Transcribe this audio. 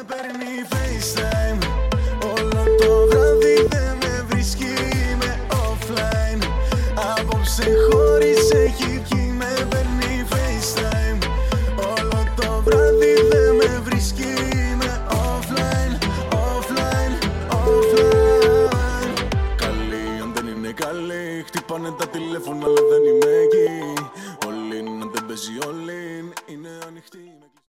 παίρνει FaceTime. Όλο το βράδυ δεν με βρίσκει, είμαι offline. Απόψε χωρίς έχει βγει, με παίρνει FaceTime. Όλο το βράδυ δεν με βρίσκει, είμαι offline, offline, offline. Καλή αν δεν είναι καλή, χτυπάνε τα τηλέφωνα αλλά δεν είμαι εκεί. Όλοι αν δεν παίζει όλοι, είναι ανοιχτή.